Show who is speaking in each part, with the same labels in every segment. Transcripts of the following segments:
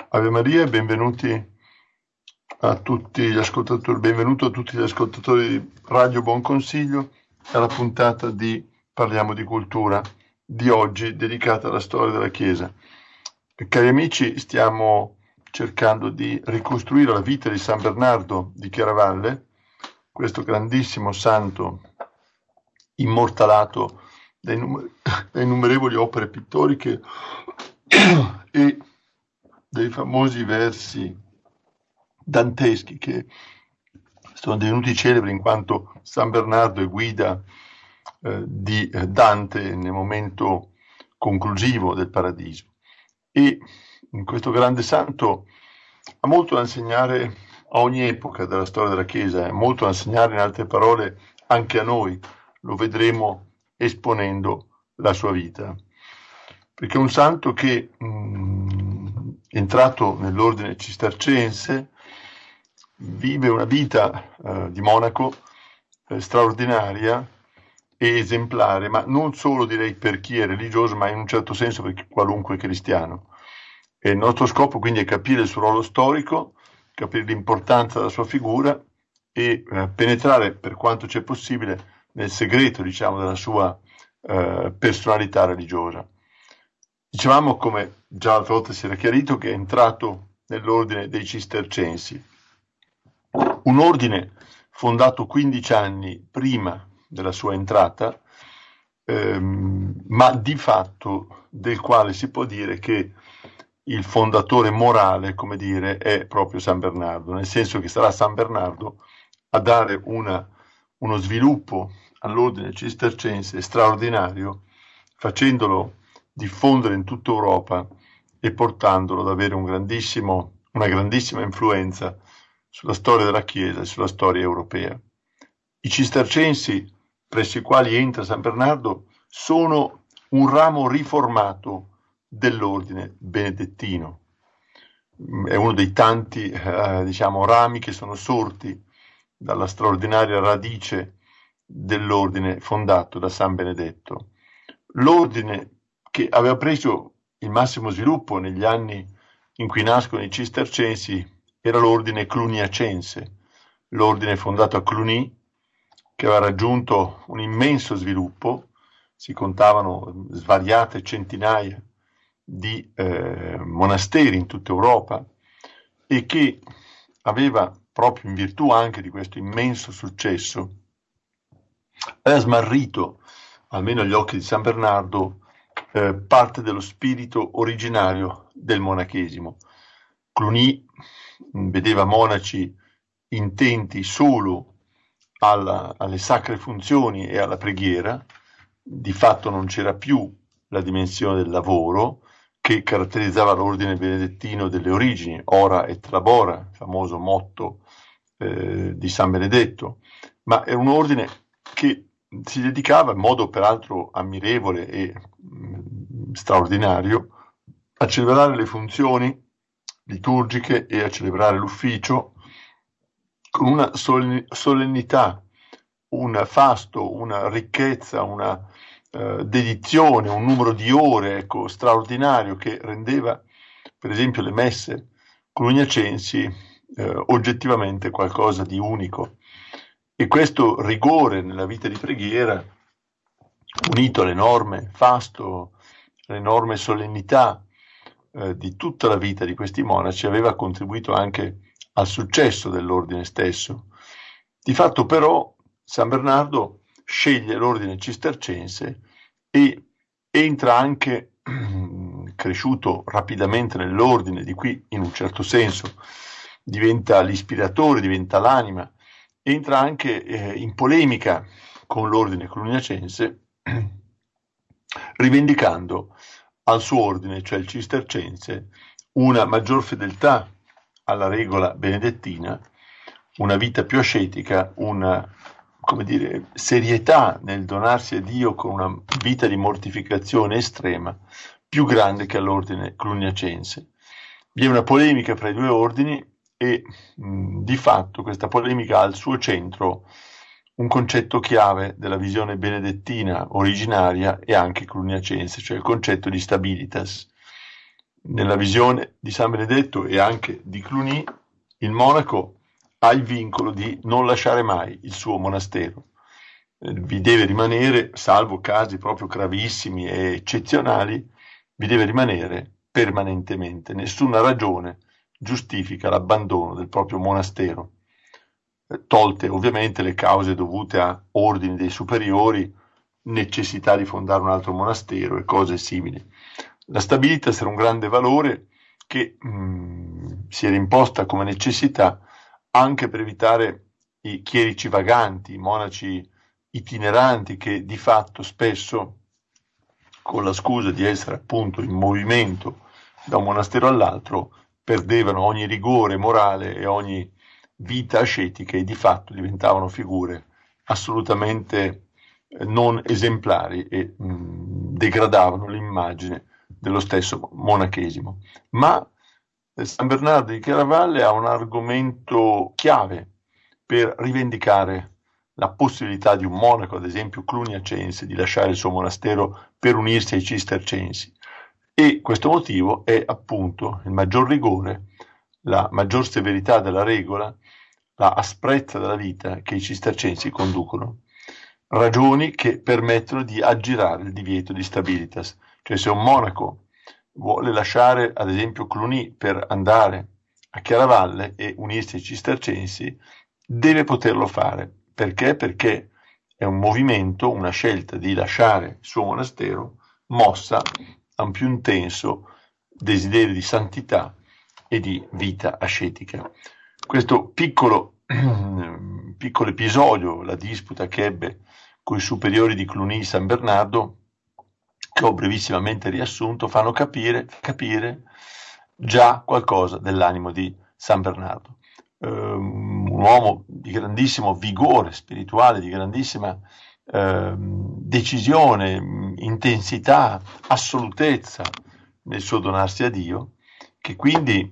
Speaker 1: Ave Maria e benvenuti a tutti gli ascoltatori, benvenuto a tutti gli ascoltatori di Radio Buon Consiglio alla puntata di Parliamo di Cultura di oggi dedicata alla storia della Chiesa. Cari amici, stiamo cercando di ricostruire la vita di San Bernardo di Chiaravalle, questo grandissimo santo immortalato da innumerevoli opere pittoriche e dei famosi versi danteschi che sono divenuti celebri in quanto San Bernardo è guida di Dante nel momento conclusivo del Paradiso. E questo grande santo ha molto da insegnare a ogni epoca della storia della Chiesa, ha molto da insegnare, in altre parole, anche a noi. Lo vedremo esponendo la sua vita, perché è un santo che entrato nell'ordine cistercense vive una vita di monaco straordinaria e esemplare, ma non solo direi per chi è religioso, ma in un certo senso per qualunque cristiano. E il nostro scopo quindi è capire il suo ruolo storico, capire l'importanza della sua figura e penetrare per quanto c'è possibile nel segreto, diciamo, della sua personalità religiosa. Dicevamo, come già l'altra volta si era chiarito, che è entrato nell'ordine dei Cistercensi, un ordine fondato 15 anni prima della sua entrata, ma di fatto del quale si può dire che il fondatore morale, come dire, è proprio San Bernardo, nel senso che sarà San Bernardo a dare uno sviluppo all'ordine cistercense straordinario, facendolo diffondere in tutta Europa e portandolo ad avere una grandissima influenza sulla storia della Chiesa e sulla storia europea. I cistercensi, presso i quali entra San Bernardo, sono un ramo riformato dell'ordine benedettino. È uno dei tanti rami che sono sorti dalla straordinaria radice dell'ordine fondato da San Benedetto. L'ordine che aveva preso il massimo sviluppo negli anni in cui nascono i cistercensi era l'ordine cluniacense, l'ordine fondato a Cluny, che aveva raggiunto un immenso sviluppo. Si contavano svariate centinaia di monasteri in tutta Europa e che aveva, proprio in virtù anche di questo immenso successo, aveva smarrito, almeno agli occhi di San Bernardo, parte dello spirito originario del monachesimo. Cluny vedeva monaci intenti solo alle sacre funzioni e alla preghiera. Di fatto non c'era più la dimensione del lavoro che caratterizzava l'ordine benedettino delle origini, ora et labora, il famoso motto di San Benedetto, ma era un ordine che si dedicava in modo peraltro ammirevole e straordinario a celebrare le funzioni liturgiche e a celebrare l'ufficio con una solennità, un fasto, una ricchezza, una dedizione, un numero di ore straordinario che rendeva per esempio le messe cluniacensi oggettivamente qualcosa di unico. E questo rigore nella vita di preghiera, unito all'enorme fasto, all'enorme solennità di tutta la vita di questi monaci, aveva contribuito anche al successo dell'ordine stesso. Di fatto però San Bernardo sceglie l'ordine cistercense e entra anche, cresciuto rapidamente nell'ordine, di qui in un certo senso diventa l'ispiratore, diventa l'anima, entra anche in polemica con l'ordine cluniacense, rivendicando al suo ordine, cioè il cistercense, una maggior fedeltà alla regola benedettina, una vita più ascetica, una, come dire, serietà nel donarsi a Dio con una vita di mortificazione estrema, più grande che all'ordine cluniacense. Vi è una polemica fra i due ordini e di fatto questa polemica ha al suo centro un concetto chiave della visione benedettina originaria e anche cluniacense, cioè il concetto di stabilitas. Nella visione di San Benedetto e anche di Cluny, il monaco ha il vincolo di non lasciare mai il suo monastero. Vi deve rimanere, salvo casi proprio gravissimi e eccezionali, vi deve rimanere permanentemente. Nessuna ragione giustifica l'abbandono del proprio monastero, tolte ovviamente le cause dovute a ordini dei superiori, necessità di fondare un altro monastero e cose simili. La stabilitas era un grande valore che si era imposta come necessità anche per evitare i chierici vaganti, i monaci itineranti che di fatto spesso, con la scusa di essere appunto in movimento da un monastero all'altro, perdevano ogni rigore morale e ogni vita ascetica e di fatto diventavano figure assolutamente non esemplari e degradavano l'immagine dello stesso monachesimo. Ma San Bernardo di Chiaravalle ha un argomento chiave per rivendicare la possibilità di un monaco, ad esempio cluniacense, di lasciare il suo monastero per unirsi ai cistercensi. E questo motivo è appunto il maggior rigore, la maggior severità della regola, la asprezza della vita che i cistercensi conducono. Ragioni che permettono di aggirare il divieto di stabilitas. Cioè se un monaco vuole lasciare ad esempio Cluny per andare a Chiaravalle e unirsi ai cistercensi, deve poterlo fare. Perché? Perché è un movimento, una scelta di lasciare il suo monastero mossa a un più intenso desiderio di santità e di vita ascetica. Questo piccolo episodio, la disputa che ebbe con i superiori di Cluny San Bernardo, che ho brevissimamente riassunto, fanno capire già qualcosa dell'animo di San Bernardo. Un uomo di grandissimo vigore spirituale, di grandissima decisione, intensità, assolutezza nel suo donarsi a Dio, che quindi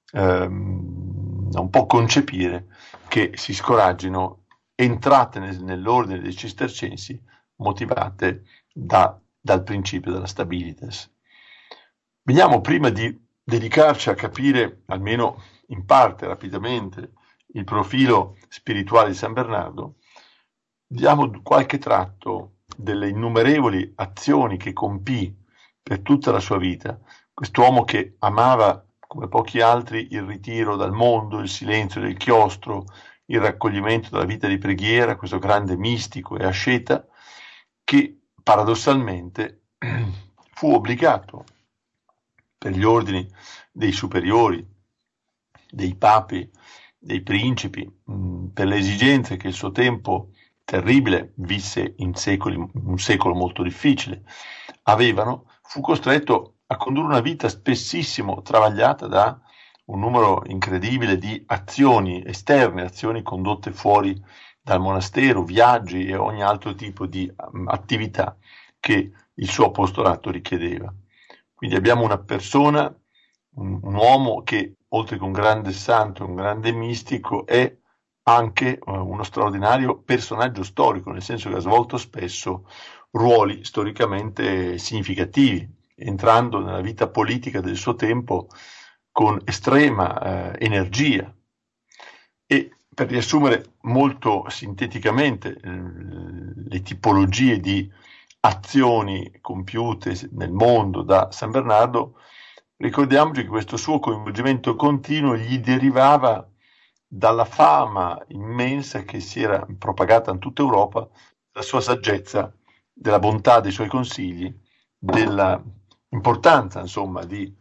Speaker 1: non può concepire che si scoraggino entrate nell'ordine dei cistercensi motivate dal principio della stabilitas. Veniamo prima di dedicarci a capire, almeno in parte, rapidamente, il profilo spirituale di San Bernardo, diamo qualche tratto delle innumerevoli azioni che compì per tutta la sua vita. Quest'uomo che amava, come pochi altri, il ritiro dal mondo, il silenzio del chiostro, il raccoglimento della vita di preghiera, questo grande mistico e asceta, che paradossalmente fu obbligato per gli ordini dei superiori, dei papi, dei principi, per le esigenze che il suo tempo terribile visse in un secolo molto difficile, avevano, fu costretto a condurre una vita spessissimo travagliata da un numero incredibile di azioni esterne, azioni condotte fuori dal monastero, viaggi e ogni altro tipo di attività che il suo apostolato richiedeva. Quindi abbiamo una persona, un uomo che, oltre che un grande santo, un grande mistico, è anche uno straordinario personaggio storico, nel senso che ha svolto spesso ruoli storicamente significativi, entrando nella vita politica del suo tempo con estrema energia. E per riassumere molto sinteticamente le tipologie di azioni compiute nel mondo da San Bernardo, ricordiamoci che questo suo coinvolgimento continuo gli derivava dalla fama immensa che si era propagata in tutta Europa, della sua saggezza, della bontà dei suoi consigli, della importanza, insomma, di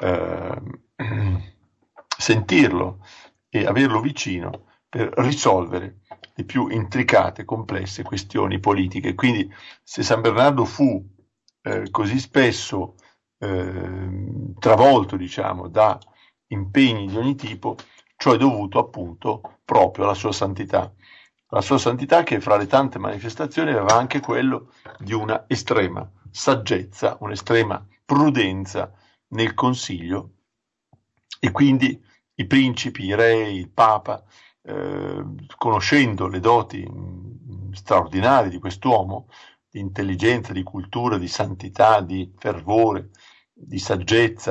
Speaker 1: sentirlo e averlo vicino per risolvere le più intricate, complesse questioni politiche. Quindi se San Bernardo fu così spesso travolto, diciamo, da impegni di ogni tipo, ciò è dovuto appunto proprio alla sua santità. La sua santità che fra le tante manifestazioni aveva anche quello di una estrema saggezza, un'estrema prudenza nel consiglio, e quindi i principi, i re, il papa, conoscendo le doti straordinarie di quest'uomo, di intelligenza, di cultura, di santità, di fervore, di saggezza,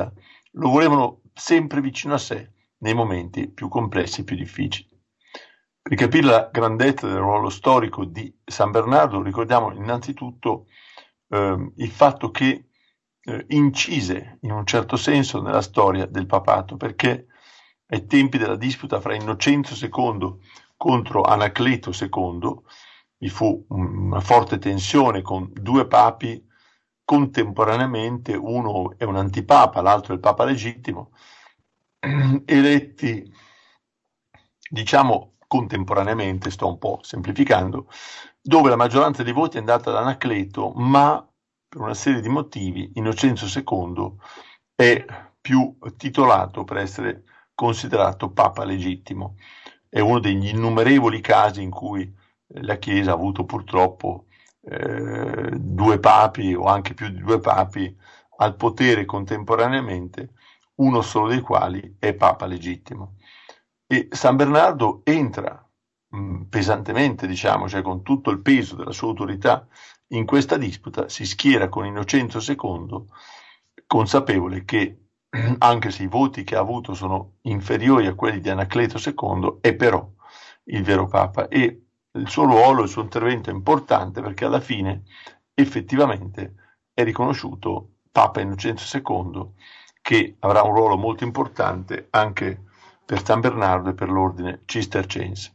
Speaker 1: lo volevano sempre vicino a sé nei momenti più complessi e più difficili. Per capire la grandezza del ruolo storico di San Bernardo ricordiamo innanzitutto il fatto che incise in un certo senso nella storia del papato, perché ai tempi della disputa fra Innocenzo II contro Anacleto II vi fu una forte tensione con due papi contemporaneamente, uno è un antipapa, l'altro è il papa legittimo, eletti, diciamo contemporaneamente, sto un po' semplificando, dove la maggioranza dei voti è andata ad Anacleto, ma per una serie di motivi Innocenzo II è più titolato per essere considerato papa legittimo. È uno degli innumerevoli casi in cui la Chiesa ha avuto purtroppo due papi o anche più di due papi al potere contemporaneamente, uno solo dei quali è papa legittimo. E San Bernardo entra pesantemente, diciamo, cioè con tutto il peso della sua autorità in questa disputa, si schiera con Innocenzo II, consapevole che anche se i voti che ha avuto sono inferiori a quelli di Anacleto II, è però il vero Papa, e il suo ruolo, il suo intervento è importante perché alla fine effettivamente è riconosciuto Papa Innocenzo II, che avrà un ruolo molto importante anche per San Bernardo e per l'ordine cistercense.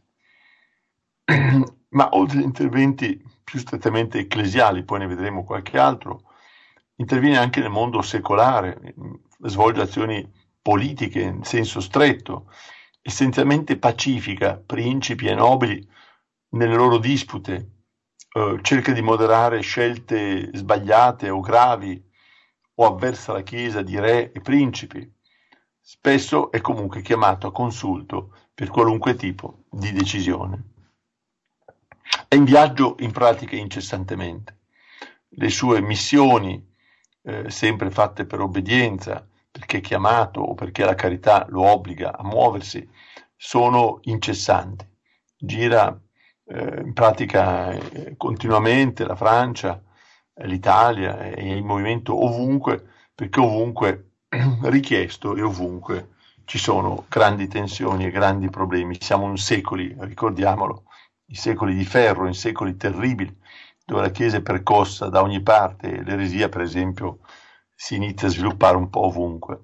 Speaker 1: Ma oltre agli interventi più strettamente ecclesiali, poi ne vedremo qualche altro, interviene anche nel mondo secolare, svolge azioni politiche in senso stretto, essenzialmente pacifica principi e nobili nelle loro dispute, cerca di moderare scelte sbagliate o gravi o avversa la Chiesa di re e principi. Spesso è comunque chiamato a consulto per qualunque tipo di decisione. È in viaggio in pratica incessantemente. Le sue missioni, sempre fatte per obbedienza, perché è chiamato o perché la carità lo obbliga a muoversi, sono incessanti. Gira in pratica continuamente la Francia, l'Italia e il movimento ovunque, perché ovunque richiesto e ovunque ci sono grandi tensioni e grandi problemi. Siamo in secoli, ricordiamolo, i secoli di ferro, in secoli terribili, dove la Chiesa è percossa da ogni parte e l'eresia, per esempio, si inizia a sviluppare un po' ovunque.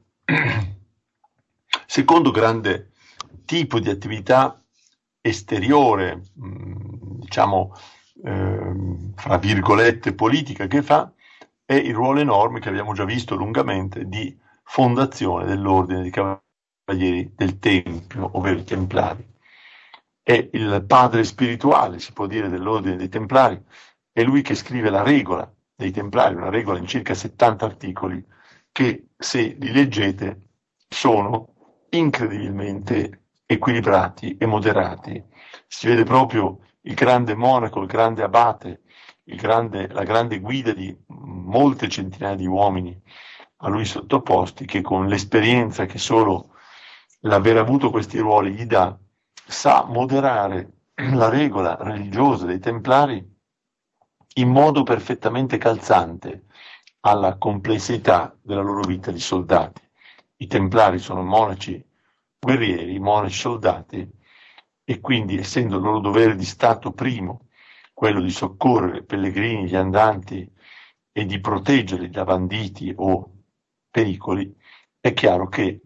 Speaker 1: Secondo grande tipo di attività esteriore, diciamo, fra virgolette, politica che fa, è il ruolo enorme che abbiamo già visto lungamente di fondazione dell'ordine dei Cavalieri del Tempio, ovvero i Templari. È il padre spirituale, si può dire, dell'ordine dei Templari, è lui che scrive la regola dei Templari, una regola in circa 70 articoli, che se li leggete sono incredibilmente equilibrati e moderati. Si vede proprio il grande monaco, il grande abate, la grande guida di molte centinaia di uomini a lui sottoposti, che con l'esperienza che solo l'aver avuto questi ruoli gli dà, sa moderare la regola religiosa dei Templari in modo perfettamente calzante alla complessità della loro vita di soldati. I Templari sono monaci guerrieri, monaci soldati, e quindi, essendo il loro dovere di Stato primo quello di soccorrere i pellegrini, gli andanti e di proteggerli da banditi o pericoli, è chiaro che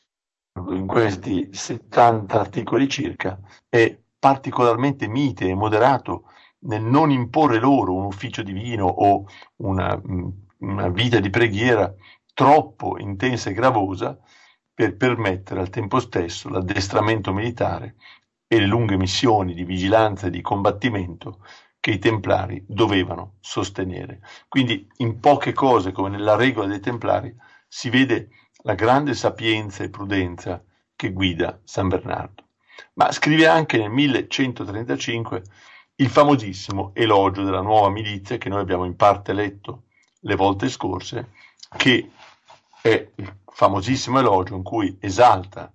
Speaker 1: in questi 70 articoli circa è particolarmente mite e moderato nel non imporre loro un ufficio divino o una vita di preghiera troppo intensa e gravosa per permettere al tempo stesso l'addestramento militare e le lunghe missioni di vigilanza e di combattimento che i Templari dovevano sostenere. Quindi in poche cose, come nella regola dei Templari, si vede la grande sapienza e prudenza che guida San Bernardo. Ma scrive anche nel 1135 il famosissimo elogio della nuova milizia che noi abbiamo in parte letto le volte scorse, che è il famosissimo elogio in cui esalta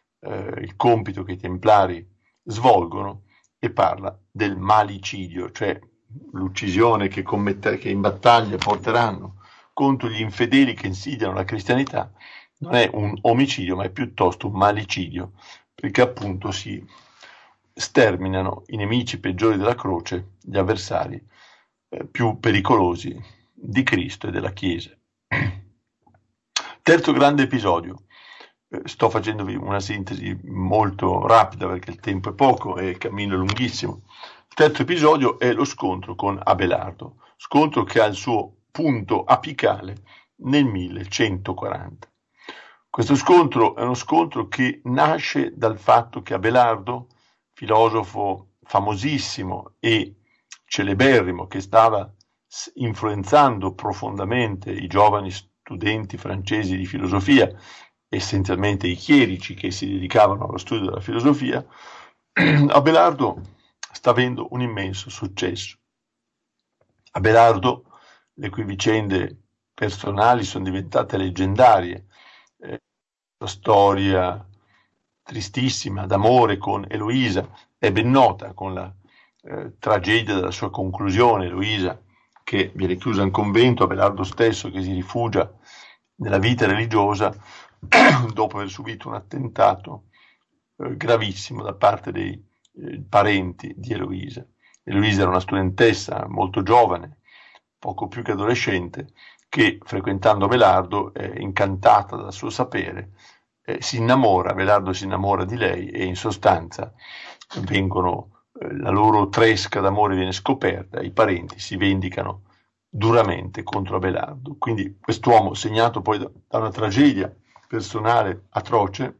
Speaker 1: il compito che i Templari svolgono e parla del malicidio, cioè l'uccisione che in battaglia porteranno contro gli infedeli che insidiano la cristianità, non è un omicidio, ma è piuttosto un malicidio, perché appunto si sterminano i nemici peggiori della croce, gli avversari più pericolosi di Cristo e della Chiesa. Terzo grande episodio. Sto facendovi una sintesi molto rapida perché il tempo è poco e il cammino è lunghissimo. Il terzo episodio è lo scontro con Abelardo, scontro che ha il suo punto apicale nel 1140. Questo scontro è uno scontro che nasce dal fatto che Abelardo, filosofo famosissimo e celeberrimo che stava influenzando profondamente i giovani studenti francesi di filosofia, essenzialmente i chierici che si dedicavano allo studio della filosofia, Abelardo sta avendo un immenso successo. Abelardo, le cui vicende personali sono diventate leggendarie, la storia tristissima d'amore con Eloisa è ben nota, con la tragedia della sua conclusione, Eloisa che viene chiusa in convento, Abelardo stesso che si rifugia nella vita religiosa dopo aver subito un attentato gravissimo da parte dei parenti di Eloisa. Eloisa era una studentessa molto giovane, poco più che adolescente, che frequentando Abelardo è incantata dal suo sapere, si innamora, Abelardo si innamora di lei e in sostanza la loro tresca d'amore viene scoperta, i parenti si vendicano duramente contro Abelardo. Quindi quest'uomo, segnato poi da una tragedia personale atroce,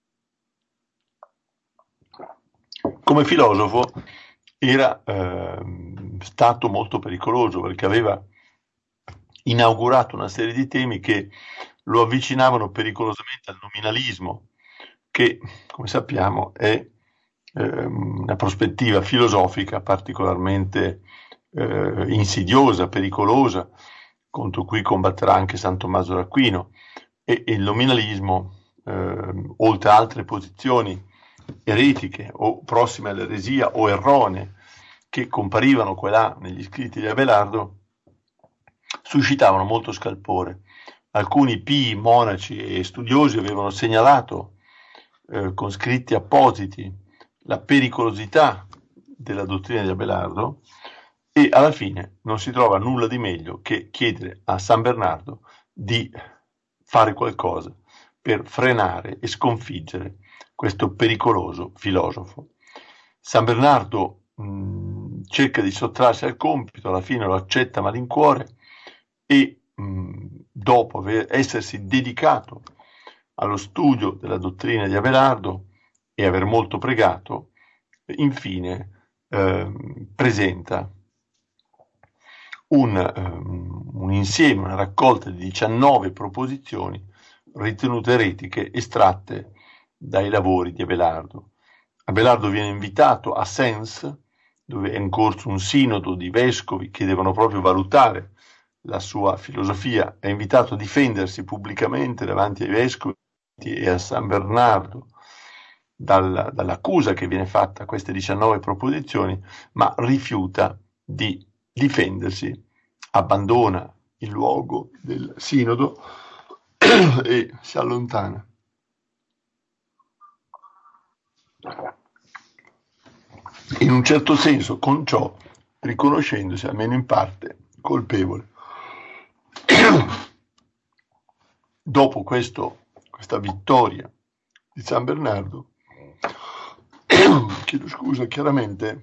Speaker 1: come filosofo era stato molto pericoloso perché aveva inaugurato una serie di temi che lo avvicinavano pericolosamente al nominalismo, che, come sappiamo, è una prospettiva filosofica particolarmente insidiosa, pericolosa, contro cui combatterà anche San Tommaso d'Aquino, e il nominalismo, oltre a altre posizioni eretiche o prossime all'eresia o erronee che comparivano qua e là negli scritti di Abelardo, suscitavano molto scalpore. Alcuni pii monaci e studiosi avevano segnalato con scritti appositi la pericolosità della dottrina di Abelardo e alla fine non si trova nulla di meglio che chiedere a San Bernardo di fare qualcosa per frenare e sconfiggere questo pericoloso filosofo. San Bernardo cerca di sottrarsi al compito, alla fine lo accetta a malincuore e dopo essersi dedicato allo studio della dottrina di Abelardo e aver molto pregato, infine presenta un insieme, una raccolta di 19 proposizioni ritenute eretiche estratte dai lavori di Abelardo. Abelardo viene invitato a Sens, dove è in corso un sinodo di vescovi che devono proprio valutare la sua filosofia, è invitato a difendersi pubblicamente davanti ai vescovi e a San Bernardo dall'accusa che viene fatta a queste 19 proposizioni, ma rifiuta di difendersi, abbandona il luogo del sinodo e si allontana. In un certo senso, con ciò, riconoscendosi almeno in parte colpevole. Dopo questa vittoria di San Bernardo, chiedo scusa, chiaramente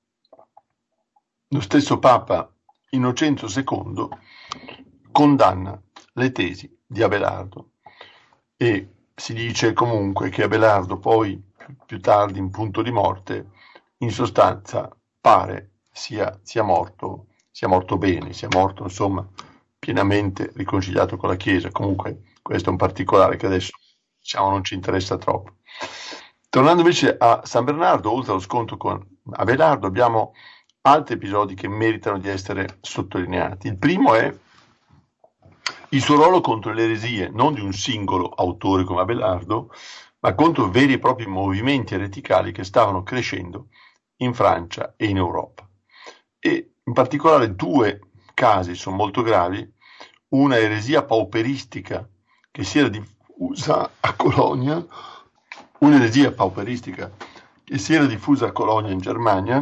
Speaker 1: lo stesso Papa Innocenzo II condanna le tesi di Abelardo e si dice comunque che Abelardo poi, più tardi in punto di morte, in sostanza pare sia morto bene, sia morto insomma pienamente riconciliato con la Chiesa. Comunque questo è un particolare che adesso non ci interessa troppo. Tornando invece a San Bernardo, oltre allo scontro con Abelardo abbiamo altri episodi che meritano di essere sottolineati. Il primo è il suo ruolo contro le eresie, non di un singolo autore come Abelardo, ma contro veri e propri movimenti ereticali che stavano crescendo in Francia e in Europa. E in particolare due casi sono molto gravi, una eresia pauperistica che si era diffusa a Colonia, un'eresia pauperistica che si era diffusa a Colonia in Germania,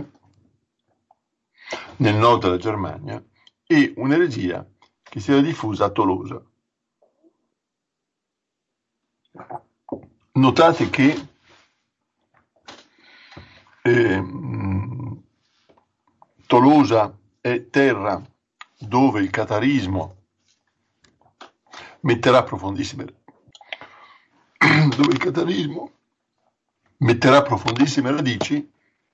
Speaker 1: nel nord della Germania, e un'eresia che si era diffusa a Tolosa. Notate che Tolosa è terra dove il catarismo metterà profondissime radici,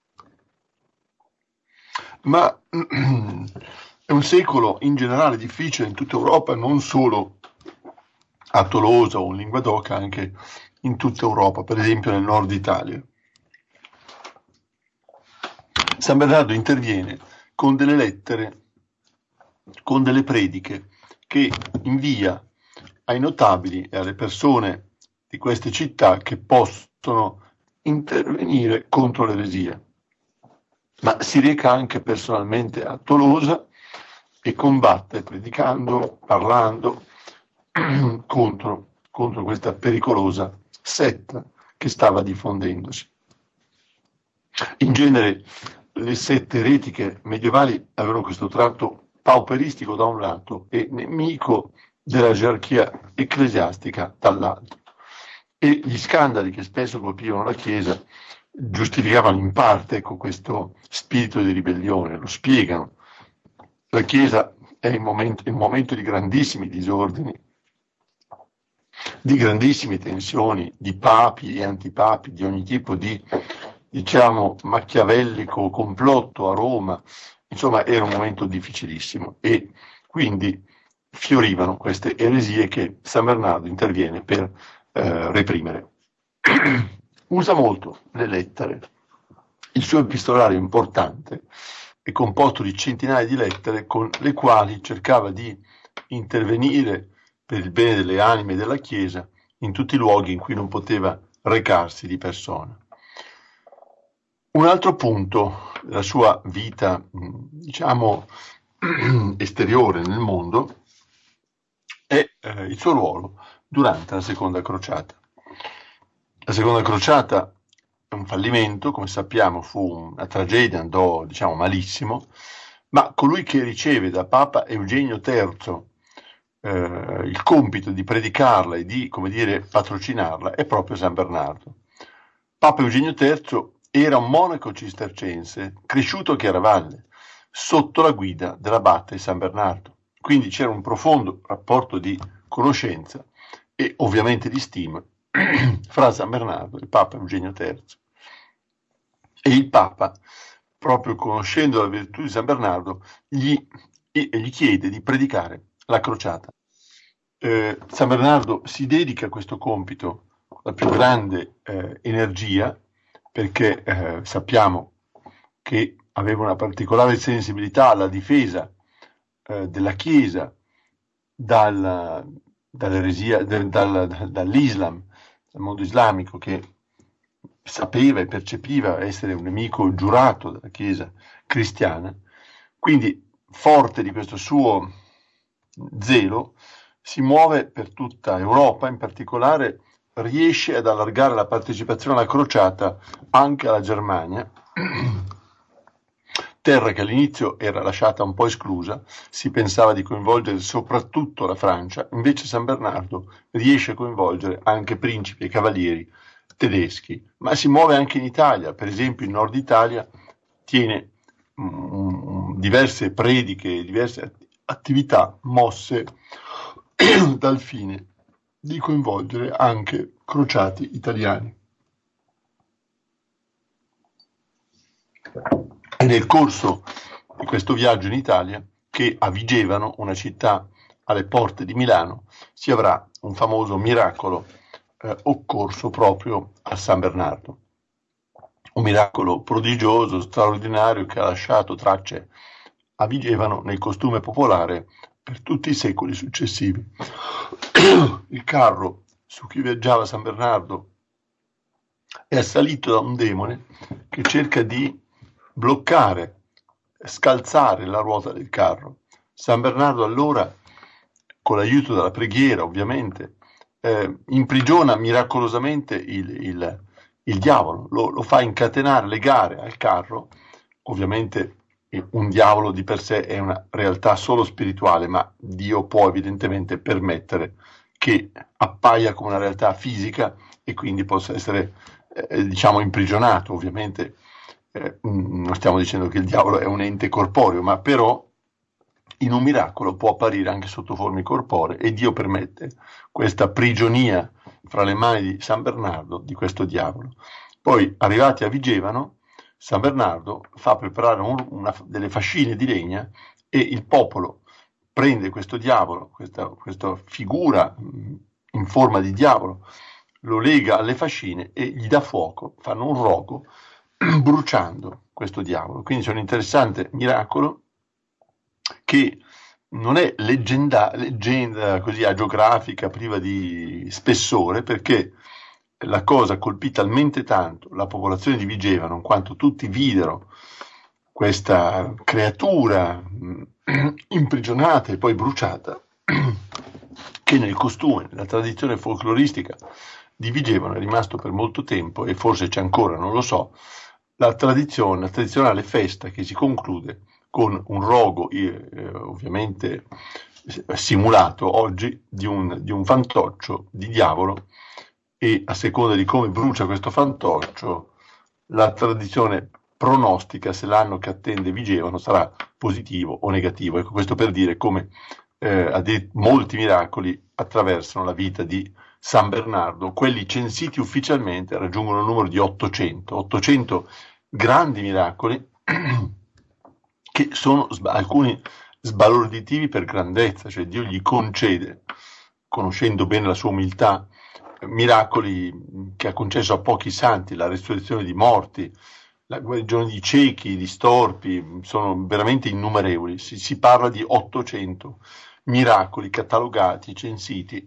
Speaker 1: ma è un secolo in generale difficile in tutta Europa, non solo a Tolosa o in Linguadoca, anche in tutta Europa, per esempio nel nord Italia. San Bernardo interviene con delle lettere, con delle prediche che invia ai notabili e alle persone di queste città che possono intervenire contro l'eresia. Ma si reca anche personalmente a Tolosa e combatte, predicando, parlando contro questa pericolosa setta che stava diffondendosi. In genere le sette eretiche medievali avevano questo tratto pauperistico da un lato e nemico della gerarchia ecclesiastica dall'altro. E gli scandali che spesso colpivano la Chiesa giustificavano in parte questo spirito di ribellione, lo spiegano. La Chiesa è il momento di grandissimi disordini, di grandissime tensioni, di papi e antipapi, di ogni tipo di, machiavellico complotto a Roma. Insomma, era un momento difficilissimo e quindi fiorivano queste eresie che San Bernardo interviene per reprimere. Usa molto le lettere. Il suo epistolario importante è composto di centinaia di lettere con le quali cercava di intervenire per il bene delle anime della Chiesa in tutti i luoghi in cui non poteva recarsi di persona. Un altro punto della sua vita, esteriore nel mondo, è il suo ruolo durante la Seconda Crociata. La Seconda Crociata è un fallimento, come sappiamo, fu una tragedia, andò malissimo, ma colui che riceve da Papa Eugenio III il compito di predicarla e di, patrocinarla è proprio San Bernardo. Papa Eugenio III era un monaco cistercense cresciuto a Chiaravalle, sotto la guida dell'abate San Bernardo. Quindi c'era un profondo rapporto di conoscenza e ovviamente di stima fra San Bernardo e Papa Eugenio III. E il Papa, proprio conoscendo la virtù di San Bernardo, gli chiede di predicare la crociata. San Bernardo si dedica a questo compito con la più grande energia, perché sappiamo che aveva una particolare sensibilità alla difesa della Chiesa dall'eresia, dall'Islam, dal mondo islamico, che sapeva e percepiva essere un nemico giurato della Chiesa cristiana. Quindi, forte di questo suo zelo, si muove per tutta Europa, in particolare riesce ad allargare la partecipazione alla crociata anche alla Germania, terra che all'inizio era lasciata un po' esclusa, si pensava di coinvolgere soprattutto la Francia, invece San Bernardo riesce a coinvolgere anche principi e cavalieri tedeschi, ma si muove anche in Italia, per esempio in Nord Italia tiene diverse prediche, diverse attività mosse dal fine di coinvolgere anche crociati italiani. È nel corso di questo viaggio in Italia che a Vigevano, una città alle porte di Milano, si avrà un famoso miracolo occorso proprio a San Bernardo. Un miracolo prodigioso, straordinario, che ha lasciato tracce a Vigevano nel costume popolare per tutti i secoli successivi. Il carro su cui viaggiava San Bernardo è assalito da un demone che cerca di bloccare, scalzare la ruota del carro. San Bernardo allora, con l'aiuto della preghiera ovviamente, imprigiona miracolosamente il diavolo, lo fa incatenare, legare al carro. Ovviamente un diavolo di per sé è una realtà solo spirituale, ma Dio può evidentemente permettere che appaia come una realtà fisica e quindi possa essere, diciamo, imprigionato. Ovviamente non stiamo dicendo che il diavolo è un ente corporeo, ma però in un miracolo può apparire anche sotto forme corporee e Dio permette questa prigionia fra le mani di San Bernardo di questo diavolo. Poi, arrivati a Vigevano, San Bernardo fa preparare delle fascine di legna e il popolo prende questo diavolo, questa figura in forma di diavolo, lo lega alle fascine e gli dà fuoco, fanno un rogo bruciando questo diavolo. Quindi c'è un interessante miracolo che non è leggenda così agiografica, priva di spessore, perché la cosa colpì talmente tanto la popolazione di Vigevano, in quanto tutti videro questa creatura imprigionata e poi bruciata, che nel costume, nella tradizione folcloristica di Vigevano è rimasto per molto tempo, e forse c'è ancora, non lo so, la tradizionale festa che si conclude con un rogo ovviamente simulato oggi di un fantoccio di diavolo, e a seconda di come brucia questo fantoccio la tradizione pronostica se l'anno che attende Vigevano sarà positivo o negativo. Ecco, questo per dire come molti miracoli attraversano la vita di San Bernardo. Quelli censiti ufficialmente raggiungono il numero di 800 grandi miracoli che sono alcuni sbalorditivi per grandezza, cioè Dio gli concede, conoscendo bene la sua umiltà, miracoli che ha concesso a pochi santi, la resurrezione di morti, la guarigione di ciechi, di storpi, sono veramente innumerevoli. Si parla di 800 miracoli catalogati, censiti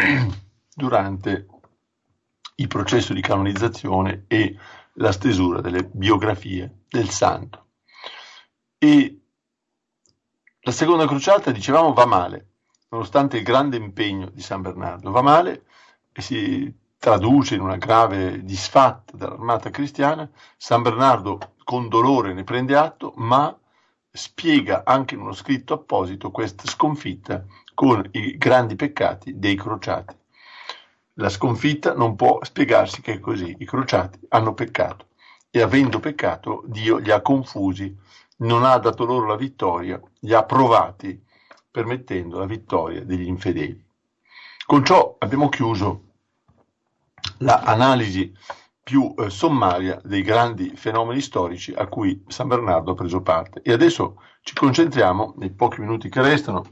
Speaker 1: durante il processo di canonizzazione e la stesura delle biografie del santo. E la seconda crociata, dicevamo, va male, nonostante il grande impegno di San Bernardo, va male e si traduce in una grave disfatta dell'armata cristiana. San Bernardo con dolore ne prende atto, ma spiega anche in uno scritto apposito questa sconfitta con i grandi peccati dei crociati. La sconfitta non può spiegarsi che è così: i crociati hanno peccato e, avendo peccato, Dio li ha confusi, non ha dato loro la vittoria, li ha provati, permettendo la vittoria degli infedeli. Con ciò abbiamo chiuso l'analisi più sommaria dei grandi fenomeni storici a cui San Bernardo ha preso parte, e adesso ci concentriamo, nei pochi minuti che restano,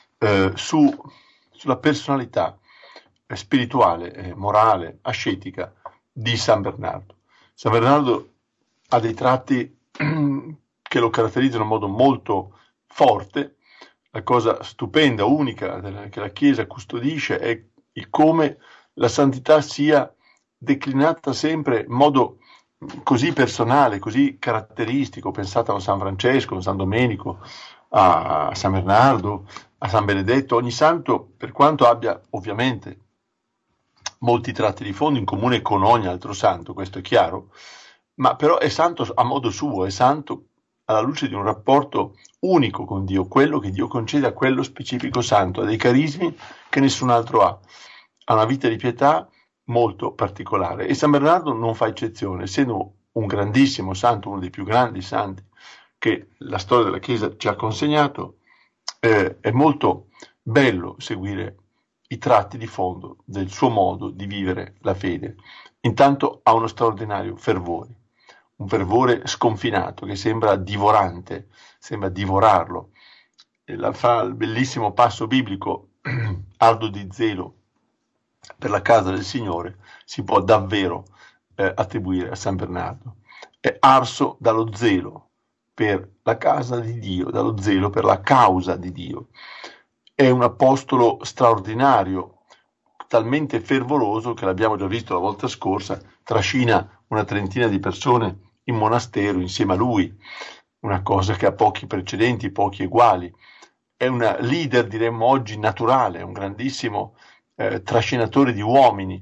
Speaker 1: sulla personalità spirituale, morale, ascetica di San Bernardo. San Bernardo ha dei tratti che lo caratterizzano in modo molto forte. La cosa stupenda, unica, che la Chiesa custodisce è come la santità sia declinata sempre in modo così personale, così caratteristico. Pensate a San Francesco, a San Domenico, a San Bernardo, a San Benedetto. Ogni santo, per quanto abbia ovviamente molti tratti di fondo in comune con ogni altro santo, questo è chiaro, ma però è santo a modo suo, è santo alla luce di un rapporto unico con Dio, quello che Dio concede a quello specifico santo, ha dei carismi che nessun altro ha una vita di pietà molto particolare, e San Bernardo non fa eccezione, essendo un grandissimo santo, uno dei più grandi santi che la storia della Chiesa ci ha consegnato. È molto bello seguire i tratti di fondo del suo modo di vivere la fede. Intanto ha uno straordinario fervore, un fervore sconfinato che sembra divorante, sembra divorarlo. Fa il bellissimo passo biblico: ardo di zelo per la casa del Signore, si può davvero attribuire a San Bernardo. È arso dallo zelo per la casa di Dio, dallo zelo per la causa di Dio. È un apostolo straordinario, talmente fervoroso che, l'abbiamo già visto la volta scorsa, trascina una trentina di persone in monastero insieme a lui, una cosa che ha pochi precedenti, pochi eguali. È un leader, diremmo oggi, naturale, un grandissimo trascinatore di uomini,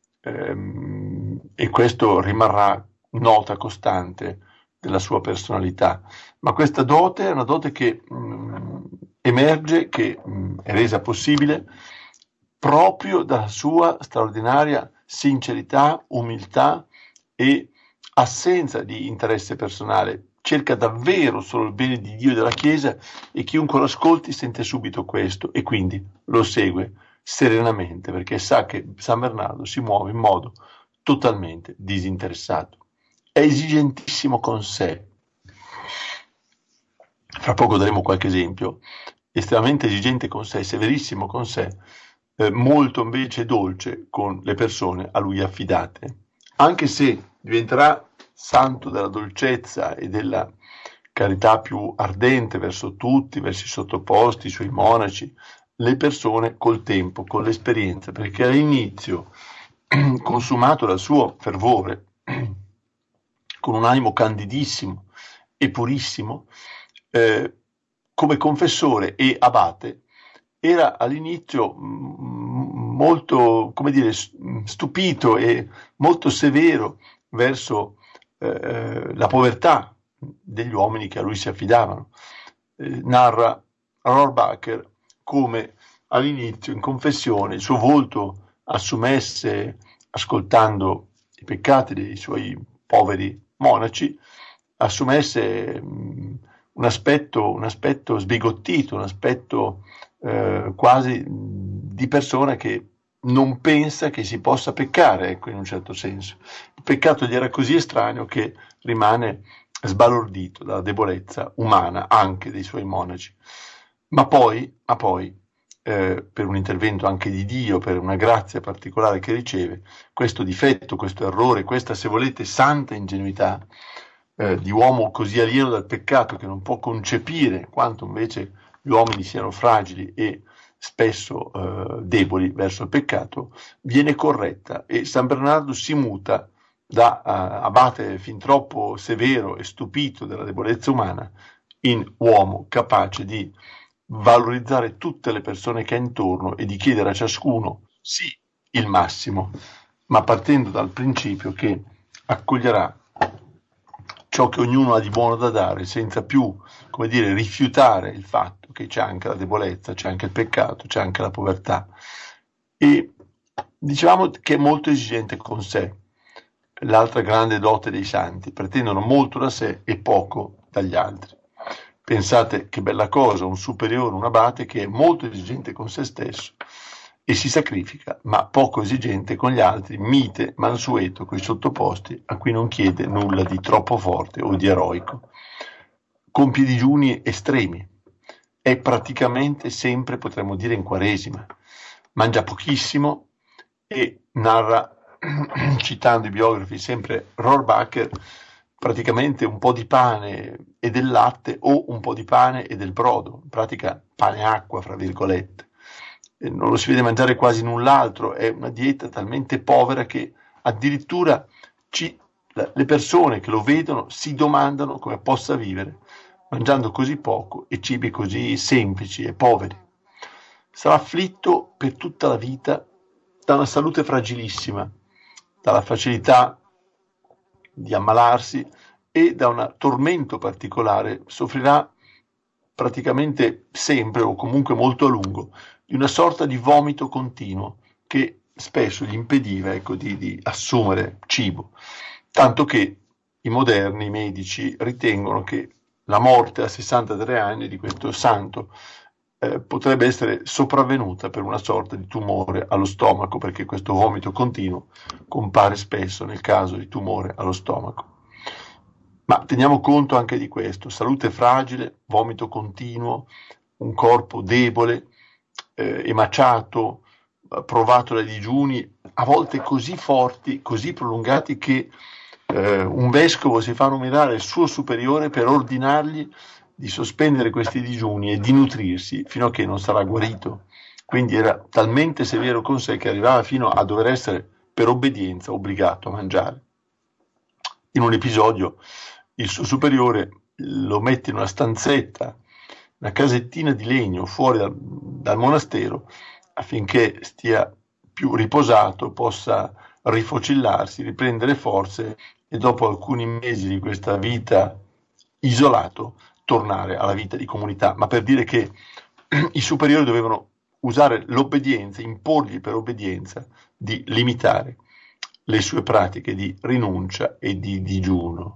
Speaker 1: e questo rimarrà nota costante della sua personalità. Ma questa dote è una dote che emerge, che è resa possibile proprio dalla sua straordinaria sincerità, umiltà e assenza di interesse personale. Cerca davvero solo il bene di Dio e della Chiesa, e chiunque lo ascolti sente subito questo e quindi lo segue serenamente, perché sa che San Bernardo si muove in modo totalmente disinteressato. È esigentissimo con sé. Fra poco daremo qualche esempio. Estremamente esigente con sé, severissimo con sé, molto invece dolce con le persone a lui affidate. Anche se diventerà santo della dolcezza e della carità più ardente verso tutti, verso i sottoposti, i suoi monaci, le persone col tempo, con l'esperienza, perché all'inizio, consumato dal suo fervore, con un animo candidissimo e purissimo, come confessore e abate, era all'inizio molto, come dire, stupito e molto severo verso la povertà degli uomini che a lui si affidavano. Narra Rohrbacher come all'inizio in confessione il suo volto assumesse, ascoltando i peccati dei suoi poveri monaci, assumesse un aspetto sbigottito, un aspetto quasi di persona che non pensa che si possa peccare, ecco, in un certo senso. Il peccato gli era così estraneo che rimane sbalordito dalla debolezza umana anche dei suoi monaci. Ma poi per un intervento anche di Dio, per una grazia particolare che riceve, questo difetto, questo errore, questa, se volete, santa ingenuità di uomo così alieno dal peccato che non può concepire quanto invece gli uomini siano fragili e spesso deboli verso il peccato, viene corretta e San Bernardo si muta da abate fin troppo severo e stupito della debolezza umana in uomo capace di valorizzare tutte le persone che ha intorno e di chiedere a ciascuno sì il massimo, ma partendo dal principio che accoglierà ciò che ognuno ha di buono da dare, senza più, come dire, rifiutare il fatto che c'è anche la debolezza, c'è anche il peccato, c'è anche la povertà. E diciamo che è molto esigente con sé. L'altra grande dote dei santi: pretendono molto da sé e poco dagli altri. Pensate che bella cosa, un superiore, un abate che è molto esigente con se stesso e si sacrifica, ma poco esigente con gli altri, mite, mansueto coi sottoposti, a cui non chiede nulla di troppo forte o di eroico. Compie digiuni estremi, è praticamente sempre, potremmo dire, in Quaresima, mangia pochissimo e narra, citando i biografi, sempre Rohrbacher, praticamente un po' di pane e del latte o un po' di pane e del brodo, in pratica pane e acqua, fra virgolette. Non lo si vede mangiare quasi null'altro, è una dieta talmente povera che addirittura le persone che lo vedono si domandano come possa vivere mangiando così poco e cibi così semplici e poveri. Sarà afflitto per tutta la vita da una salute fragilissima, dalla facilità di ammalarsi e da un tormento particolare. Soffrirà praticamente sempre o comunque molto a lungo di una sorta di vomito continuo che spesso gli impediva, ecco, di assumere cibo, tanto che i moderni medici ritengono che la morte a 63 anni di questo santo potrebbe essere sopravvenuta per una sorta di tumore allo stomaco, perché questo vomito continuo compare spesso nel caso di tumore allo stomaco. Ma teniamo conto anche di questo: salute fragile, vomito continuo, un corpo debole, emaciato, provato dai digiuni, a volte così forti, così prolungati che un vescovo si fa nominare il suo superiore per ordinargli di sospendere questi digiuni e di nutrirsi fino a che non sarà guarito. Quindi era talmente severo con sé che arrivava fino a dover essere, per obbedienza, obbligato a mangiare. In un episodio il suo superiore lo mette in una stanzetta, una casettina di legno fuori dal monastero, affinché stia più riposato possa rifocillarsi, riprendere forze e dopo alcuni mesi di questa vita isolato tornare alla vita di comunità. Ma per dire che i superiori dovevano usare l'obbedienza, imporgli per obbedienza di limitare le sue pratiche di rinuncia e di digiuno.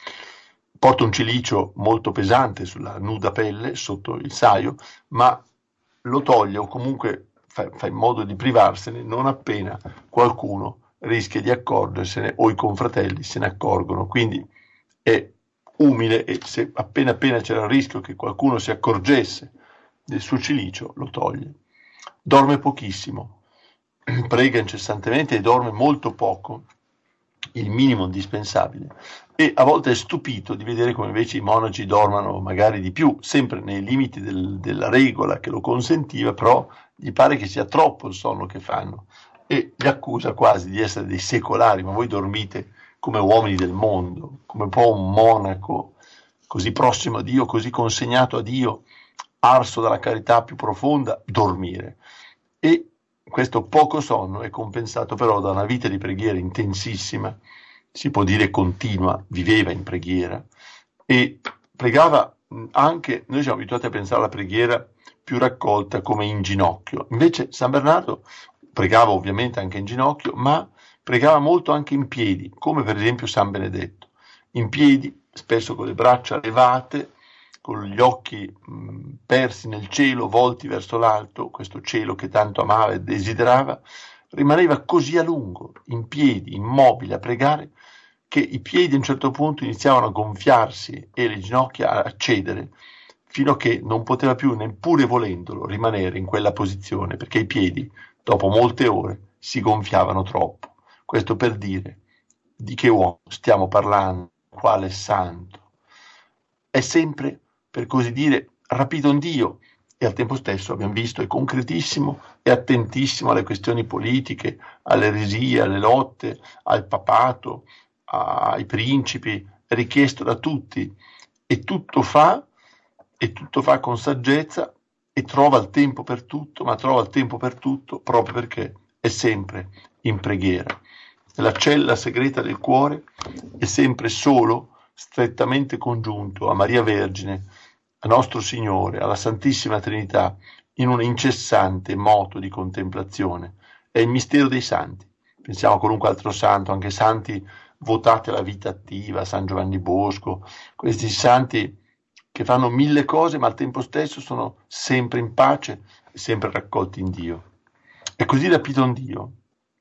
Speaker 1: Porta un cilicio molto pesante sulla nuda pelle, sotto il saio, ma lo toglie o comunque fa in modo di privarsene non appena qualcuno rischia di accorgersene o i confratelli se ne accorgono. Quindi è umile e se appena c'era il rischio che qualcuno si accorgesse del suo cilicio, lo toglie. Dorme pochissimo, prega incessantemente e dorme molto poco, il minimo indispensabile, e a volte è stupito di vedere come invece i monaci dormano magari di più, sempre nei limiti della regola che lo consentiva, però gli pare che sia troppo il sonno che fanno e li accusa quasi di essere dei secolari. Ma voi dormite come uomini del mondo, come può un monaco così prossimo a Dio, così consegnato a Dio, arso dalla carità più profonda, dormire? E questo poco sonno è compensato però da una vita di preghiera intensissima, si può dire continua, viveva in preghiera e pregava anche. Noi siamo abituati a pensare alla preghiera più raccolta come in ginocchio, invece San Bernardo pregava ovviamente anche in ginocchio, ma pregava molto anche in piedi, come per esempio San Benedetto, in piedi, spesso con le braccia levate, con gli occhi persi nel cielo, volti verso l'alto, questo cielo che tanto amava e desiderava, rimaneva così a lungo, in piedi, immobile, a pregare, che i piedi a un certo punto iniziavano a gonfiarsi e le ginocchia a cedere, fino a che non poteva più, neppure volendolo, rimanere in quella posizione, perché i piedi, dopo molte ore, si gonfiavano troppo. Questo per dire di che uomo stiamo parlando, quale santo. È sempre, per così dire, rapito in Dio e al tempo stesso, abbiamo visto, è concretissimo e attentissimo alle questioni politiche, alle eresie, alle lotte, al papato, ai principi, è richiesto da tutti e tutto fa con saggezza e trova il tempo per tutto, ma trova il tempo per tutto proprio perché è sempre in preghiera. Nella cella segreta del cuore è sempre solo, strettamente congiunto a Maria Vergine, a nostro Signore, alla Santissima Trinità, in un incessante moto di contemplazione. È il mistero dei santi. Pensiamo a qualunque altro santo, anche santi votati alla vita attiva, San Giovanni Bosco, questi santi che fanno mille cose ma al tempo stesso sono sempre in pace e sempre raccolti in Dio. È così rapito in Dio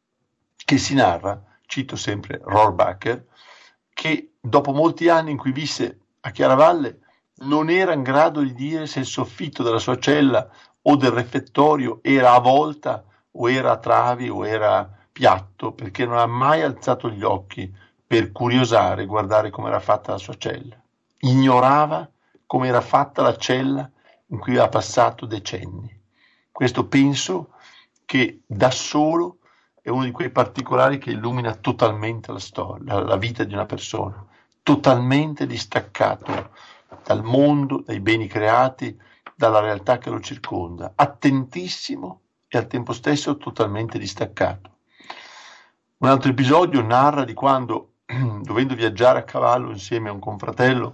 Speaker 1: che si narra, cito sempre Rohrbacher, che dopo molti anni in cui visse a Chiaravalle non era in grado di dire se il soffitto della sua cella o del refettorio era a volta o era a travi o era piatto, perché non ha mai alzato gli occhi per curiosare e guardare come era fatta la sua cella. Ignorava come era fatta la cella in cui aveva passato decenni. Questo penso che da solo è uno di quei particolari che illumina totalmente la storia, la vita di una persona, totalmente distaccato dal mondo, dai beni creati, dalla realtà che lo circonda, attentissimo e al tempo stesso totalmente distaccato. Un altro episodio narra di quando, dovendo viaggiare a cavallo insieme a un confratello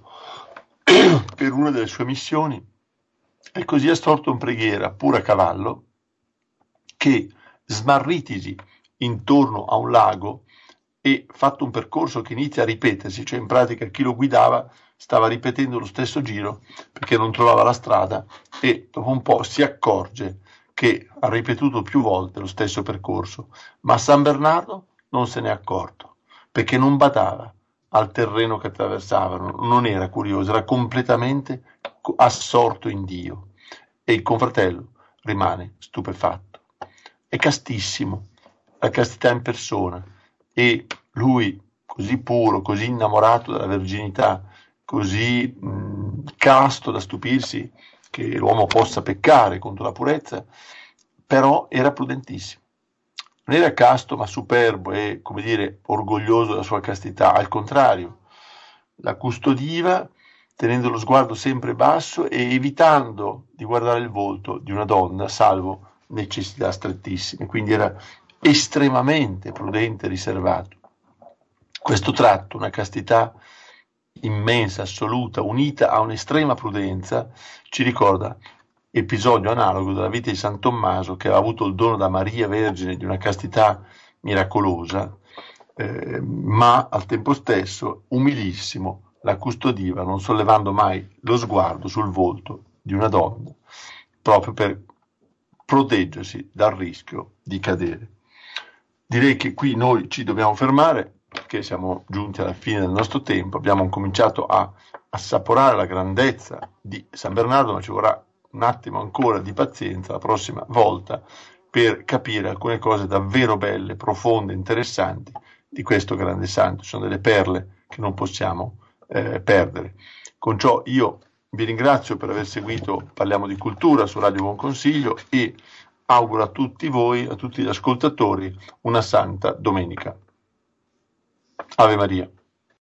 Speaker 1: per una delle sue missioni, è così assorto in preghiera, pur a cavallo, che smarritisi intorno a un lago e fatto un percorso che inizia a ripetersi, cioè in pratica chi lo guidava stava ripetendo lo stesso giro perché non trovava la strada e dopo un po' si accorge che ha ripetuto più volte lo stesso percorso, ma San Bernardo non se n'è accorto perché non badava al terreno che attraversavano, non era curioso, era completamente assorto in Dio e il confratello rimane stupefatto. È castissimo, la castità in persona, e lui, così puro, così innamorato della verginità, così casto da stupirsi che l'uomo possa peccare contro la purezza, però era prudentissimo. Non era casto ma superbo e, come dire, orgoglioso della sua castità, al contrario, la custodiva tenendo lo sguardo sempre basso e evitando di guardare il volto di una donna, salvo necessità strettissime. Quindi era estremamente prudente e riservato. Questo tratto, una castità immensa, assoluta, unita a un'estrema prudenza, ci ricorda episodio analogo della vita di San Tommaso, che aveva avuto il dono da Maria Vergine di una castità miracolosa, ma al tempo stesso umilissimo la custodiva, non sollevando mai lo sguardo sul volto di una donna, proprio per proteggersi dal rischio di cadere. Direi che qui noi ci dobbiamo fermare, perché siamo giunti alla fine del nostro tempo, abbiamo cominciato a assaporare la grandezza di San Bernardo, ma ci vorrà un attimo ancora di pazienza la prossima volta per capire alcune cose davvero belle, profonde, interessanti di questo grande santo. Sono delle perle che non possiamo perdere. Con ciò io vi ringrazio per aver seguito Parliamo di Cultura su Radio Buon Consiglio e auguro a tutti voi, a tutti gli ascoltatori, una santa domenica. Ave Maria.